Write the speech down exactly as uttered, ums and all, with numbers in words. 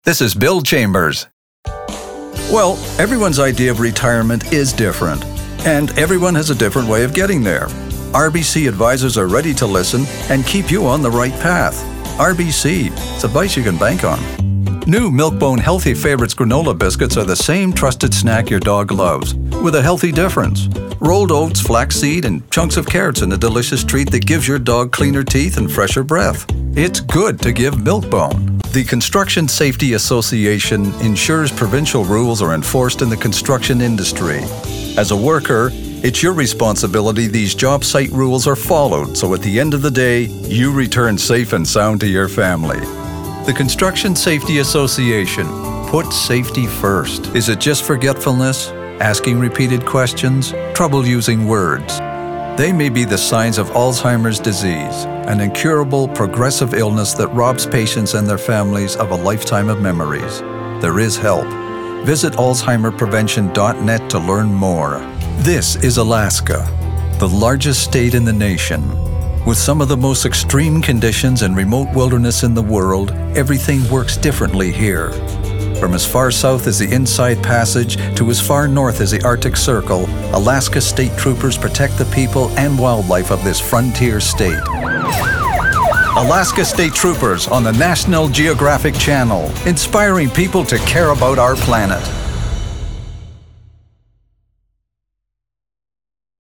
This is Bill Chambers. Well, everyone's idea of retirement is different, and everyone has a different way of getting there. R B C advisors are ready to listen and keep you on the right path. R B C, it's advice you can bank on. New Milk-Bone Healthy Favorites granola biscuits are the same trusted snack your dog loves, with a healthy difference. Rolled oats, flaxseed, and chunks of carrots in a delicious treat that gives your dog cleaner teeth and fresher breath. It's good to give Milk-Bone. The Construction Safety Association ensures provincial rules are enforced in the construction industry. As a worker, it's your responsibility these job site rules are followed, so at the end of the day, you return safe and sound to your family. The Construction Safety Association. Put safety first. Is it just forgetfulness? Asking repeated questions? Trouble using words? They may be the signs of Alzheimer's disease, an incurable, progressive illness that robs patients and their families of a lifetime of memories. There is help. Visit alzheimer prevention dot net to learn more. This is Alaska, the largest state in the nation. With some of the most extreme conditions and remote wilderness in the world, everything works differently here. From as far south as the Inside Passage to as far north as the Arctic Circle, Alaska State Troopers protect the people and wildlife of this frontier state. Alaska State Troopers on the National Geographic Channel, inspiring people to care about our planet.